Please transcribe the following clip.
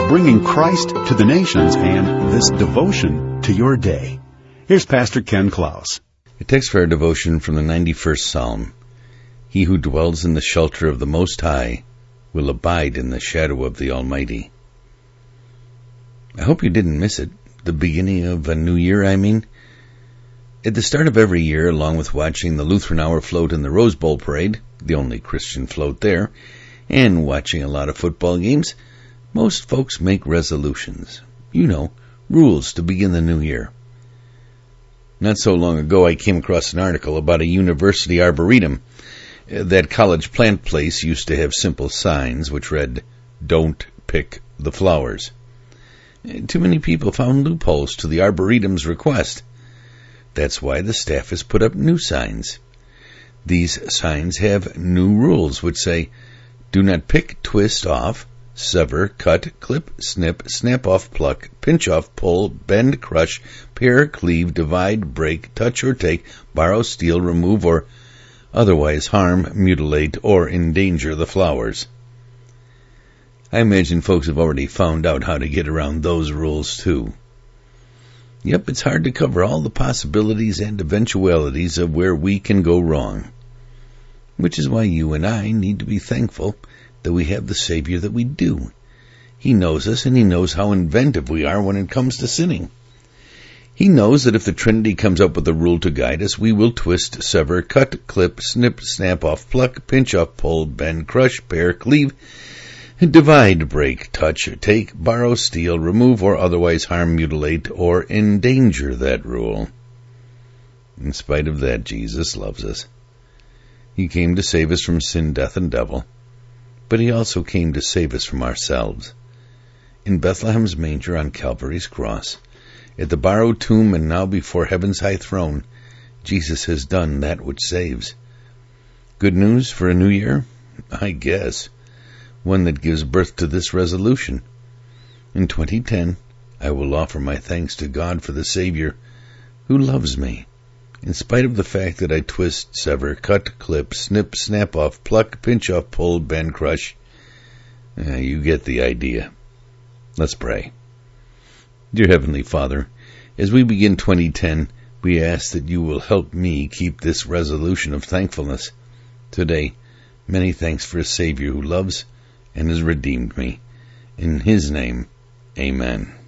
bringing Christ to the nations and this devotion to your day. Here's Pastor Ken Klaus. A text for our devotion from the 91st Psalm. He who dwells in the shelter of the Most High will abide in the shadow of the Almighty. I hope you didn't miss it. The beginning of a new year, I mean. At the start of every year, along with watching the Lutheran Hour float in the Rose Bowl parade, the only Christian float there, and watching a lot of football games, most folks make resolutions. You know, rules to begin the new year. Not so long ago, I came across an article about a university arboretum. That college plant place used to have simple signs which read, "Don't pick the flowers." Too many people found loopholes to the arboretum's request. That's why the staff has put up new signs. These signs have new rules which say, do not pick, twist off, sever, cut, clip, snip, snap off, pluck, pinch off, pull, bend, crush, pare, cleave, divide, break, touch or take, borrow, steal, remove, or otherwise harm, mutilate, or endanger the flowers. I imagine folks have already found out how to get around those rules too. Yep, it's hard to cover all the possibilities and eventualities of where we can go wrong. Which is why you and I need to be thankful that we have the Savior that we do. He knows us, and He knows how inventive we are when it comes to sinning. He knows that if the Trinity comes up with a rule to guide us, we will twist, sever, cut, clip, snip, snap off, pluck, pinch off, pull, bend, crush, pare, cleave, divide, break, touch, take, borrow, steal, remove, or otherwise harm, mutilate, or endanger that rule. In spite of that, Jesus loves us. He came to save us from sin, death, and devil. But He also came to save us from ourselves. In Bethlehem's manger on Calvary's cross, at the borrowed tomb and now before heaven's high throne, Jesus has done that which saves. Good news for a new year? I guess. One that gives birth to this resolution. In 2010, I will offer my thanks to God for the Savior who loves me, in spite of the fact that I twist, sever, cut, clip, snip, snap off, pluck, pinch off, pull, bend, crush. You get the idea. Let's pray. Dear Heavenly Father, as we begin 2010, we ask that you will help me keep this resolution of thankfulness. Today, many thanks for a Savior who loves and has redeemed me. In His name, amen.